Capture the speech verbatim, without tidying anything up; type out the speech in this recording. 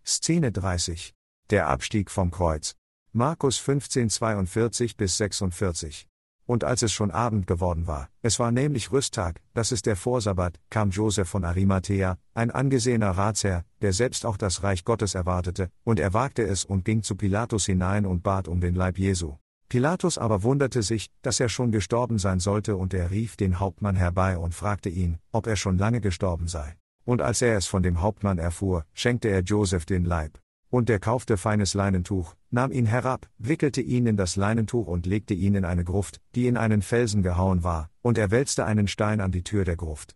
Szene dreißig. Der Abstieg vom Kreuz. Markus fünfzehn zweiundvierzig bis sechsundvierzig. Und als es schon Abend geworden war, es war nämlich Rüsttag, das ist der Vorsabbat, kam Josef von Arimathäa, ein angesehener Ratsherr, der selbst auch das Reich Gottes erwartete, und er wagte es und ging zu Pilatus hinein und bat um den Leib Jesu. Pilatus aber wunderte sich, dass er schon gestorben sein sollte, und er rief den Hauptmann herbei und fragte ihn, ob er schon lange gestorben sei. Und als er es von dem Hauptmann erfuhr, schenkte er Josef den Leib. Und er kaufte feines Leinentuch, nahm ihn herab, wickelte ihn in das Leinentuch und legte ihn in eine Gruft, die in einen Felsen gehauen war, und er wälzte einen Stein an die Tür der Gruft.